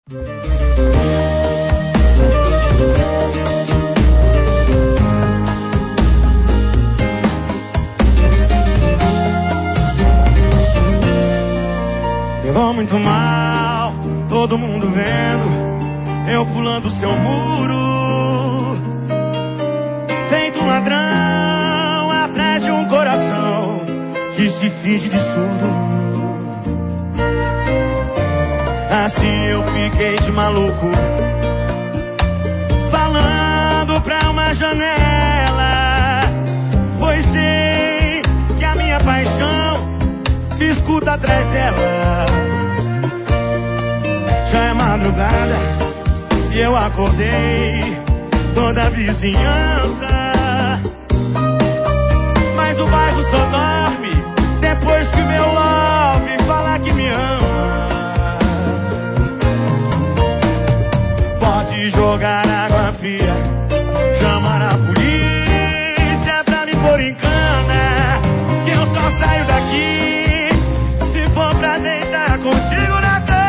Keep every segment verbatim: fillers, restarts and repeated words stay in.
Pegou muito mal, todo mundo vendo eu pulando seu muro, feito um ladrão atrás de um coração que se finge de surdo. Assim eu fiquei de maluco, falando pra uma janela, pois sei que a minha paixão me escuta atrás dela. Já é madrugada e eu acordei toda a vizinhança, mas o bairro só dorme depois que o meu love falar que me ama. Pode jogar água fria, chamar a polícia pra me pôr em cana, que eu só saio daqui se for pra deitar contigo na cama.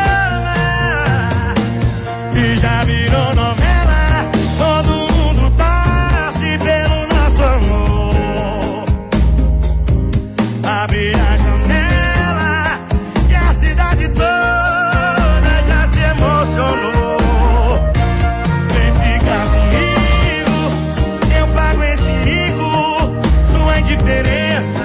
E já virou novela, todo mundo torce pelo nosso amor. Abre a janela e a cidade toda já se emocionou. Vem ficar comigo, eu pago esse mico, sua indiferença.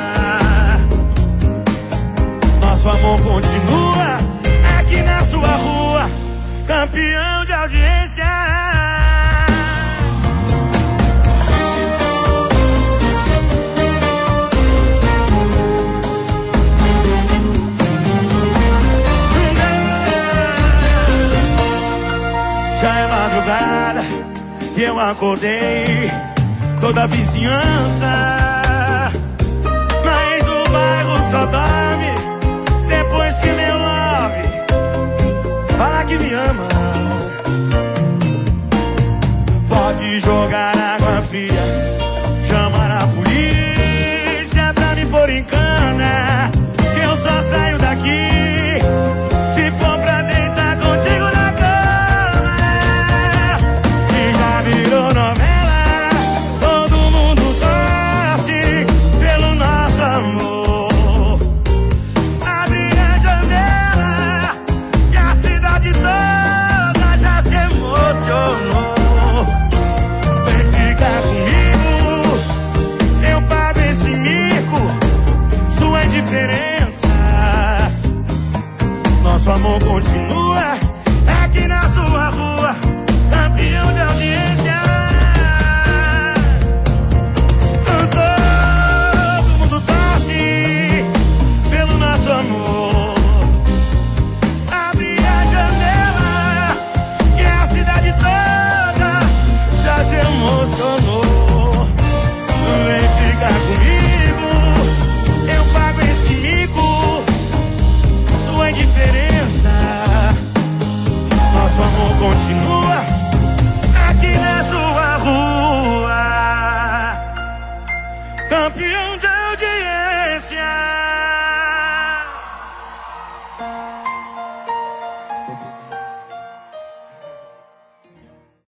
Nosso amor continua aqui na sua rua, campeão de audiência. Já é madrugada e eu acordei toda a vizinhança, mas o bairro só dorme depois que meu love fala que me ama. Pode jogar água fria,